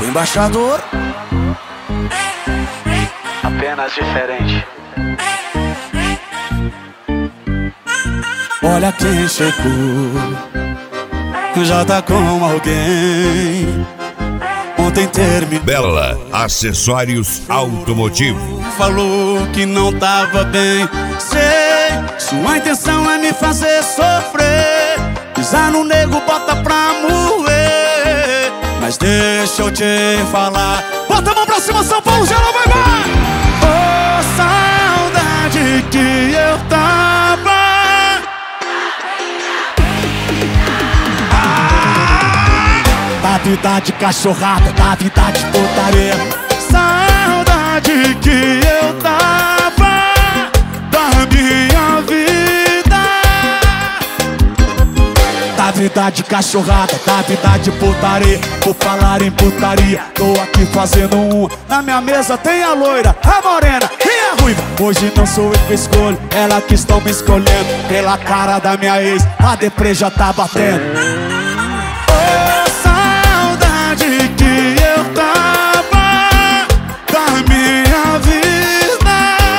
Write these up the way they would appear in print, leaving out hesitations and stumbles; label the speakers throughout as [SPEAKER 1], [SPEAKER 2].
[SPEAKER 1] embaixador.
[SPEAKER 2] Apenas diferente.
[SPEAKER 1] Olha quem chegou, já tá com alguém. Ontem terminou.
[SPEAKER 3] Bela Acessórios Automotivo.
[SPEAKER 1] Falou que não tava bem. Sei, sua intenção é me fazer sofrer. Pisar no nego, bota pra moer. Mas deixa eu te falar. Bota a mão pra cima, São Paulo, geral, vai, vai! Oh, saudade que eu tava. Da vida de cachorrada, da vida de putaria. Saudade que eu tava da minha vida. Da vida de cachorrada, da vida de putaria. Por falar em putaria, tô aqui fazendo um. Na minha mesa tem a loira, a morena e a ruiva. Hoje não sou eu que escolho, ela que estão me escolhendo. Pela cara da minha ex, a deprê já tá batendo. Que eu tava da minha vida.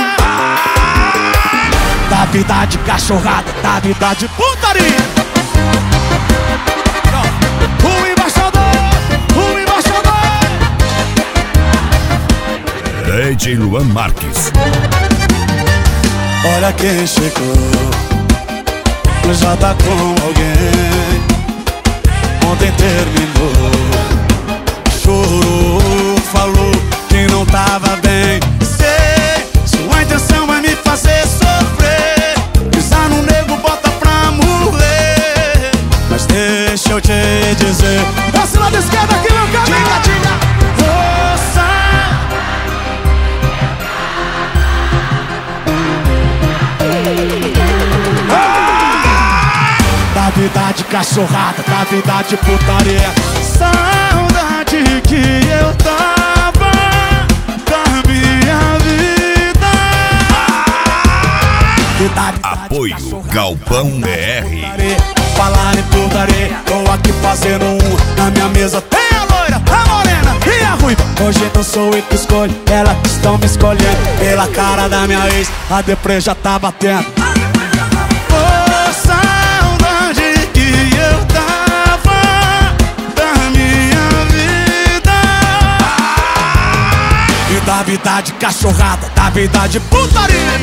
[SPEAKER 1] Da vida de cachorrada, da vida de putaria. O embaixador.
[SPEAKER 3] DJ Luan Marques.
[SPEAKER 1] Olha quem chegou, já tá com alguém. Ontem terminou. Chorou, falou que não tava bem. Sei, sua intenção é me fazer sofrer. Pisar no nego, bota pra morrer. Mas deixa eu te dizer. Esse lado esquerdo aqui, meu caminho. Diga. Moça, da vida de cachorrada, da vida de putaria. Saudade que eu tava da minha vida.
[SPEAKER 3] Apoio Galpão BR.
[SPEAKER 1] Falar em putaria, tô aqui fazendo um. Na minha mesa tem a loira, a morena e a ruiva. Hoje não sou eu que escolho, ela que estão me escolhendo. Pela cara da minha ex, a deprê já tá batendo. Oh, saudade que eu tava da minha vida. E da vida de cachorrada, da vida de putaria.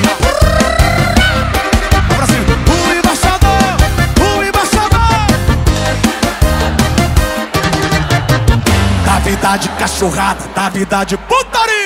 [SPEAKER 1] Pra cima, o embaixador. Da vida de cachorrada, da vida de putaria.